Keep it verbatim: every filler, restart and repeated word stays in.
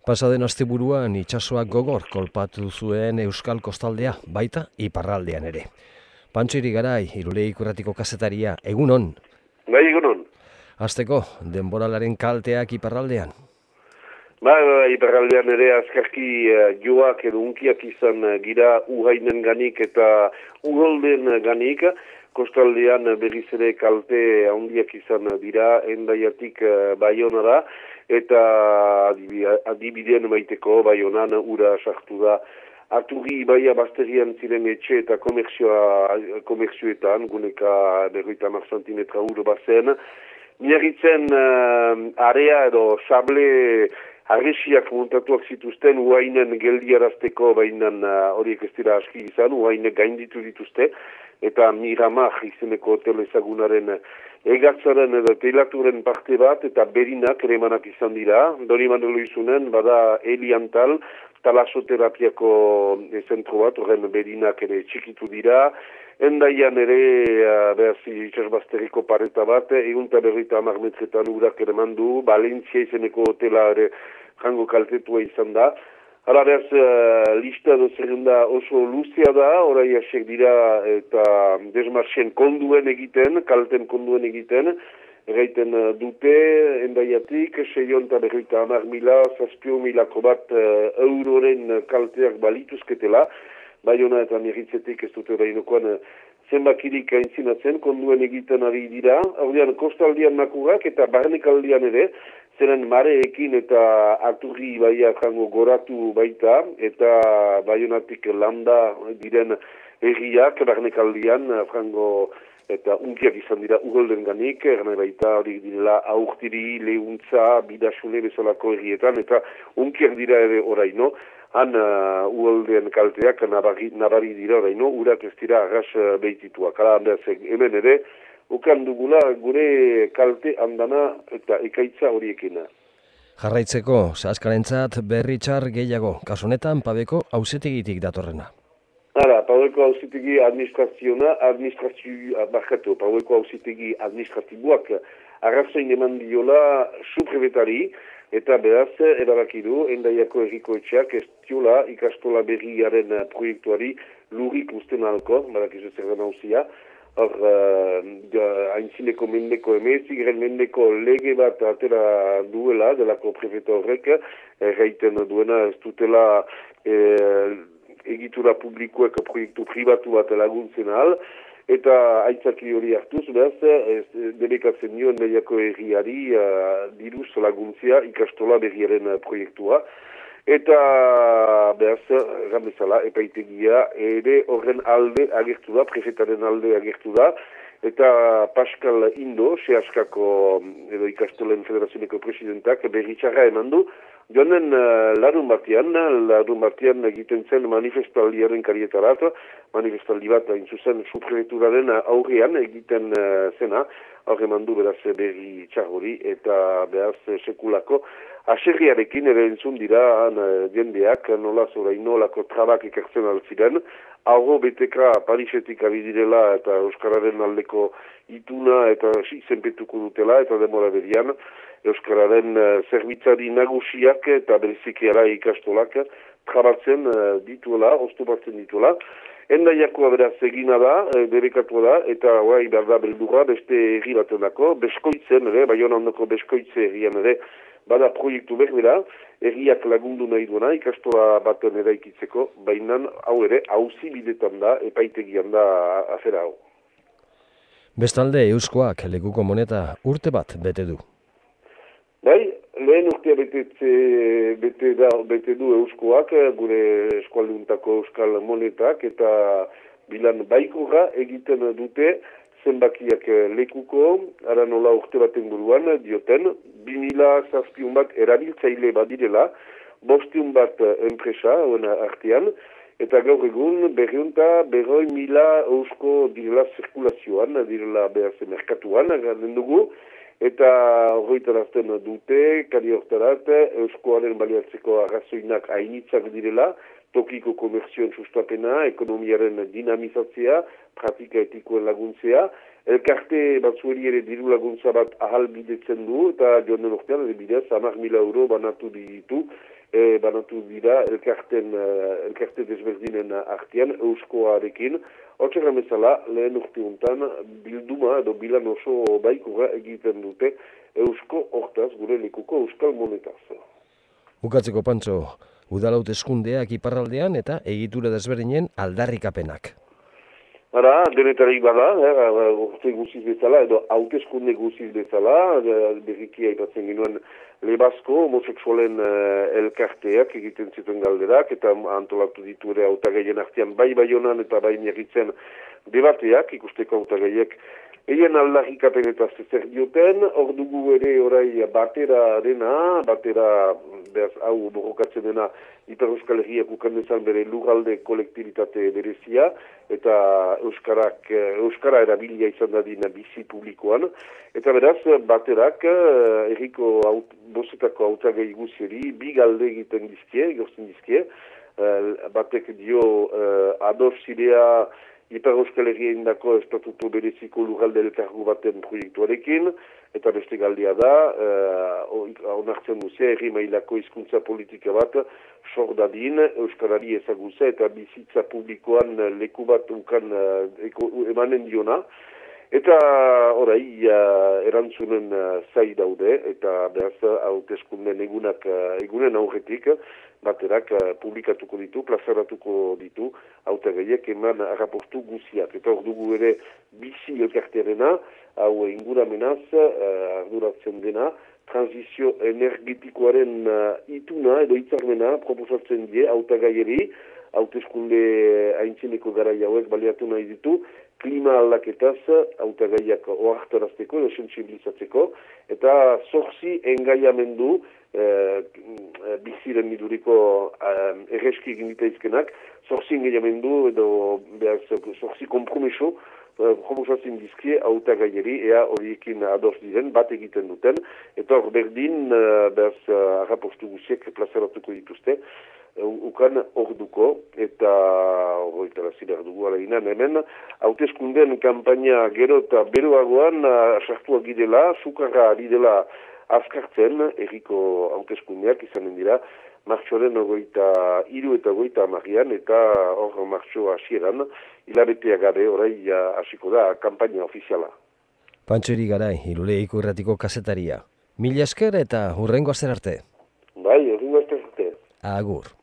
Pasaden asteburuan itsasoak gogor kolpatu zuen Euskal Kostaldea, baita iparraldean ere. Pantxo Irigaray, Irulegiko Irratiko kazetaria, egunon? Bai, egunon. Hasteko, denboralaren kalteak iparraldean? Ba, iparraldean ere azkarki uh, joak edo unkiak izan uh, gira uhainen ganik eta uholden ganik. Kostaldean berriz ere kalte handiak izan dira, endaiatik uh, Baionara, eta adibideen baiteko Baionan ura sartu da. Aturri ibaia bazterian ziren etxe eta komerzioetan, guneka berroita hamar santimetra ur bazen. Miarritzen uh, area edo sable agresiak montatuak zituzten uhainen geldiarazteko, baina horiek uh, ez dira aski izan, uhaine gainditu dituzte, eta Miramar izeneko hotel ezagunaren egatzaren edo teilaturen parte bat, eta berinak eremanak izan dira. Dori manelo izunen, bada Eliantal, talasoterapiako zentro bat, horren berinak ere txikitu dira. Endaian ere, uh, behaz, itxasbazteriko pareta bat, egun eta berroita hamar metretan urak ere mandu, Valentzia izeneko hotela ere jango kaltetua izan da. Hala behaz, uh, lista dozerenda oso luzea da, orai asek dira eta desmarxen konduen egiten, kalten konduen egiten, erraiten uh, dute, endaiatik, seion eta berroita hamar mila, zazpio milako bat uh, euroren kalteak balituzketela, Baiona eta Miarritzetik ez dute orainokoan zenbakirik aintzinatzen, konduen egiten ari dira. Ordean, kostaldian nakurak eta barnekaldian ere, zeren mareekin eta aturri baia jango goratu baita, eta Baionatik landa diren erriak barnekaldian, frango eta unkiak izan dira uholden ganik, erne baita hori direla aurtiri, lehuntza, bidasune bezalako errietan, eta unkiak dira ere oraino. Han uh, uholden kalteak nabari, nabari dira oraino, urak ez dira arras uh, behitituak. Hala handazek, hemen ere, ukan dugula gure kalte handana eta ekaitza horiekena. Jarraitzeko, zaskarentzat berri txar gehiago, kasunetan Pabeko auzitegitik datorrena. Hala, Pabeko auzitegi administraziona, administrazio, barkatu, Pabeko auzitegi administratiboak arrazoin eman diola suprebetari, eta beraz, erabaki du, Endaiako erriko etxeak ez diola ikastola berriaren proiektuari lurik usten alko, badakizu zer den hauzia. Hor, uh, haintzineko mendeko emezi, geren mendeko lege bat atera duela, delako prefeto horrek, erraiten duena ez dutela eh, egitura publikoek proiektu pribatu bat laguntzen ahal, eta aitzaki hori hartuz, behaz, debekatzen nio Endaiako herriari uh, diruz laguntzia ikastola berriaren uh, proiektua. Eta, behaz, ramezala, epaitegia, ere horren alde agertu da, prefetaren alde agertu da, eta Pascal Indo, Seaskako edo ikastolen federazioneko presidentak berri txarra eman du, joanen uh, larun batian, larun batian egiten zen manifestaldiaren karietarat, manifestaldi bat hain zuzen subprefeturaren aurrean egiten uh, zena, aurre mandu beraz berri txar hori, eta beraz sekulako aserriarekin ere entzun dira uh, jendeak, nola zoraino lako trabak ekartzen altziren, aurro beteka Parisetik abidirela eta Euskararen aldeko ituna eta izenpetuko dutela eta demora berian Euskararen uh, zerbitzari nagusiak eta berezikiara ikastolak trabatzen uh, dituela, oztopatzen dituela. Endaiakoa beraz egina da, e, debekatua da, eta guai behar da beldurra beste herri batenako, Beskoitzen ere, Baiona ondoko Beskoitze herrian ere, bada proiektu berbera, herriak lagundu nahi duena, ikastola baten eraikitzeko, baina hau ere, auzi bidetan da, epaitegian da afera hau. Bestalde, Euskoak lekuko moneta urte bat bete du. Bai, lehen urtea betetze, bete, da, bete du Euskoak, gure eskualduntako euskal monetak, eta bilan baikorra egiten dute zenbakiak lekuko, ara nola urte baten buruan, dioten, bi mila zazpiun bat erabiltzaile badirela, bostiun bat enpresa, oena artean, eta gaur egun berriunta berroi mila eusko direla zirkulazioan, direla behaz merkatuan, garen dugu, eta horretarazten dute, kari hortarat, euskoaren baliatzeko arrazoinak hainitzak direla, tokiko komerzioen sustapena, ekonomiaren dinamizatzea, pratika etikoen laguntzea, elkarte batzueri ere diru laguntza bat ahal bidetzen du, eta joan den urtean, bidez, hamar mila euro banatu ditu, e, banatu dira elkarten, elkarte desberdinen artean, euskoarekin. Hortxera bezala, lehen urte untan, bilduma edo bilan oso baikura egiten dute eusko hortaz, gure lekuko euskal monetaz. Bukatzeko Pantxo, udal hauteskundeak iparraldean eta egitura desberdinen aldarrikapenak. Hara, denetarik bada, eh, urte guziz bezala, edo hauteskunde guziz bezala, berriki aipatzen ginoen Lebasko, homoseksualen eh, elkarteak egiten zituen galderak, eta antolatu ditu ere hautagaien artean bai Baionan eta bai Miarritzen debateak, ikusteko hautagaiek Eien aldarrikapen eta zer dioten, hor dugu ere orai batera dena, batera behaz hau borrokatzen dena Ipar Euskal Herriak ukan dezan bere lurralde kolektibitate berezia, eta Euskarak, Euskara erabilia izan dadin bizi publikoan. Eta beraz, baterak, erriko aut, bozetako hautagai guzieri, bi galde egiten dizkie, egortzen dizkie, batek dio ados zidea Ipar Euskal Herria indako estatutu bereziko lurralde elkargu baten proiektuarekin, eta beste galdea da, uh, onartzen duzea, herri mailako hizkuntza politika bat, sor dadin, Euskarari ezagutza eta bizitza publikoan leku bat ukan uh, emanen diona. Eta orai, uh, erantzunen uh, zai daude, eta behaz hauteskunden egunak, uh, egunen aurretik, baterak uh, publikatuko ditu, plazaratuko ditu, hautagaiek eman raportu guziak. Eta hor dugu ere bizi elkarterena, hau inguramenaz, uh, arduratzen dena, transizio energetikoaren uh, ituna edo hitzarmena proposatzen die hautagaieri, hauteskunde aintzineko garai hauek baliatu nahi ditu, klima aldaketaz hautagaiak ohartarazteko edo sentsibilizatzeko, eta zorzi engaiamendu eh, biziren miduriko eh, erreski egin ditaizkenak, zorzi engaiamendu edo behar zorzi kompromiso eh, proposatzen dizkie hautagaieri, ea horiekin ados diren, bat egiten duten, eta hor berdin eh, behar arrapostu guziek plazaratuko dituzte, ukan orduko, eta horretara zirar dugu alainan hemen, hauteskunden kampaina gero eta beroagoan sartuak gidela, sukarra ari dela azkartzen, erriko hauteskundeak izanen dira, martxoaren ogoita hiru eta ogoita amarrian, eta hor martxo hasieran, hilabetea gabe, orai hasiko da, kampaina ofiziala. Pantxo Irigaray, Irulegiko Irratiko kazetaria. Mila esker eta hurrengo aster arte. Bai, hurrengo aster arte. Agur.